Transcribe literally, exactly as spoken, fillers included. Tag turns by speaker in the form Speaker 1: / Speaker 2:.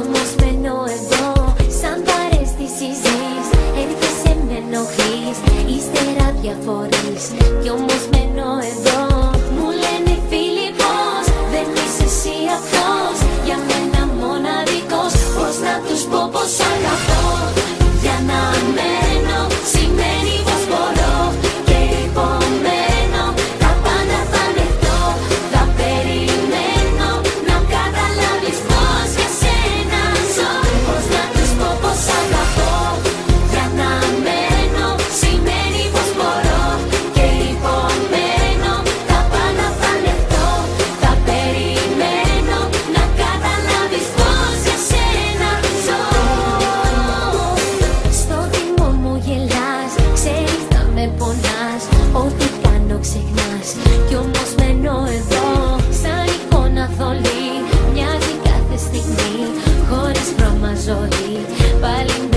Speaker 1: όμως μένω εδώ. Σαν παρέστηση ζεις, έρχεσαι με ενοχλείς. Ύστερα διαφορείς, κι όμως μένω εδώ. Μου λένε φίλοι πως δεν είσαι εσύ αυτός, για μένα μοναδικός. Πώς να τους πω πως αγαπώ, για να μένω σημαίνει πως μπορώ. Και υπομένω, τα πάντα θα δεχτώ. Θα περιμένω να καταλάβεις πως για σένα ζω. Πώς να τους πω πως αγαπώ, για να μένω σημαίνει πως μπορώ. Και υπομένω, τα πάντα θα δεχτώ. Θα περιμένω να καταλάβεις πως για σένα ζω. Στο θυμό μου γελάς, ξέρεις θα με πονάς. Ό,τι κάνω ξεχνάς, κι όμως μένω εδώ. Σαν εικόνα θολή, μοιάζει κάθε στιγμή, χωρίς χρώμα ζωή. Πάλι